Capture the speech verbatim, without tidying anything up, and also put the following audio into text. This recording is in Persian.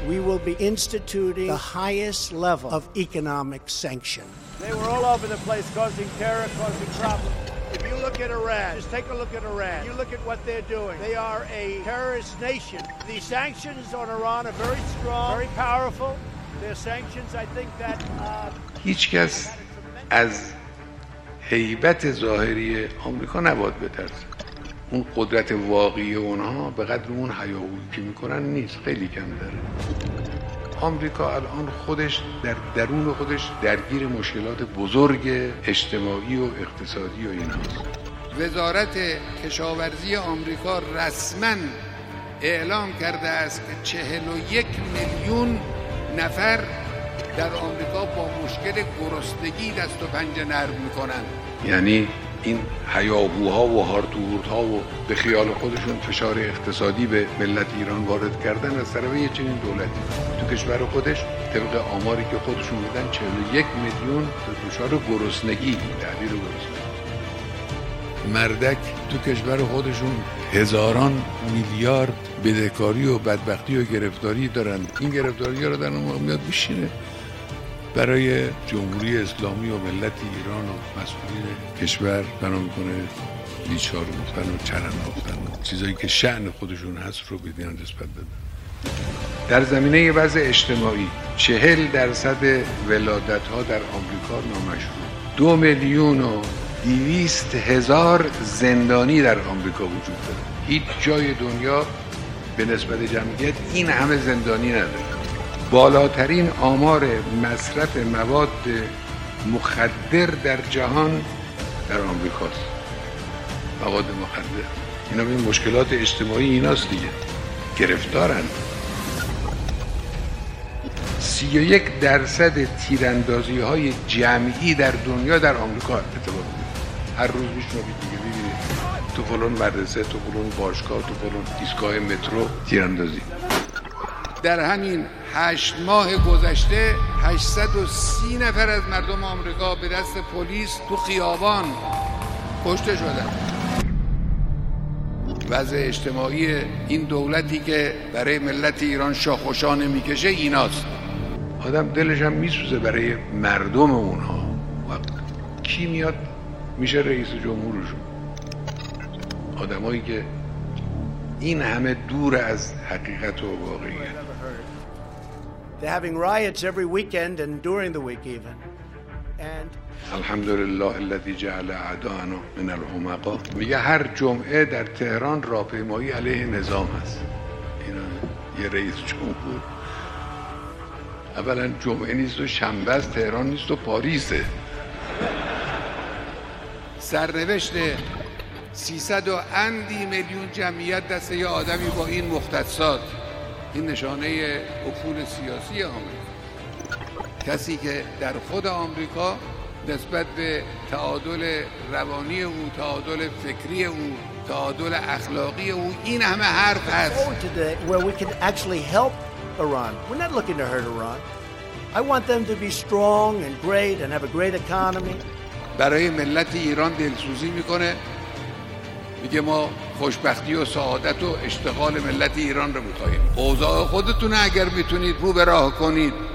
we will be instituting the highest level of economic sanction. They were all over the place causing terror, causing problems. If you look at Iran, just take a look at Iran. You look at what they're doing. They are a terrorist nation. The sanctions on Iran are very strong, very powerful. Their sanctions, I think that uh, هیچ کس از هیبت ظاهری آمریکا نباید بترسه. اون قدرت واقعی اونها به قدر اون هیاهویی که میکنن نیست، خیلی کم داره. آمریکا الان خودش در درون خودش درگیر مشکلات بزرگ اجتماعی و اقتصادی و ایناست. وزارت کشاورزی آمریکا رسما اعلام کرده است که چهل و یک میلیون نفر در آمریکا با مشکل گرسنگی دست و پنجه نرم میکنن. یعنی این هیاهوها و هارتوهورت‌ها و به خیال خودشون فشار اقتصادی به ملت ایران وارد کردن از طرف یه چنین دولتی. تو کشور خودش طبق آماری که خودشون میدن چهل و یک میلیون دچار گرسنگی، تهدید گرسنگی. مردک تو کشور خودشون هزاران میلیارد بدهکاری و بدبختی و گرفتاری دارن. این گرفتاری‌ها رو در اون میاد بشینه برای جمهوری اسلامی و ملت ایران و مسئولین کشور بنا میکنه لیچار گفتن و چرند گفتن و چیزایی که شأن خودشون هست رو بدین نسبت بدن. در زمینه وضع اجتماعی چهل درصد ولادت ها در آمریکا نامشروع. دو میلیون و دویست هزار زندانی در آمریکا وجود داره. هیچ جای دنیا به نسبت جمعیت این همه زندانی نداره. بالاترین آمار مصرف مواد مخدر در جهان در آمریکاست. مواد مخدر اینا این مشکلات اجتماعی ایناست دیگه، گرفتارن. سی و یک درصد تیراندازی های جمعی در دنیا در آمریکا اتفاق میفته. هر روز میشنوید دیگه، ببینید تو فلان مدرسه، تو فلان باشگاه، تو فلان ایستگاه مترو تیراندازی. در همین هشت ماه گذشته هشتصد و سی نفر از مردم آمریکا به دست پلیس تو خیابان کشته شدن. وضع اجتماعی این دولتی که برای ملت ایران شاخ و شانه میکشه ایناست. آدم دلش هم میسوزه برای مردم اونها. کی میاد میشه رئیس جمهورشون؟ آدمایی که این همه دور از حقیقت و واقعیت. They're having riots every weekend and during the week even. And الحمدلله الذی جعل اعداءنا من الحمقا. میگه هر جمعه در تهران راهپیمایی علیه نظام هست. اینا یه رئیس جمهور اولا جمعه نیست و شنبه است، تهران نیست و پاریسه. سرنوشت سیصد و اندی میلیون جمعیت دست یه آدمی با این مختصات، این نشانه افول سیاسی آمریکا. کسی که در خود آمریکا نسبت به تعادل روانی او، تعادل فکری او، تعادل اخلاقی او این همه حرف هست. where we can actually help Iran. We're not looking to hurt Iran. I want them to be strong and great and have a great economy. برای ملت ایران دلسوزی میکنه، میگه ما خوشبختی و سعادت و اشتغال ملت ایران رو میخواهیم. اوضاع خودتون اگر میتونید رو به راه کنید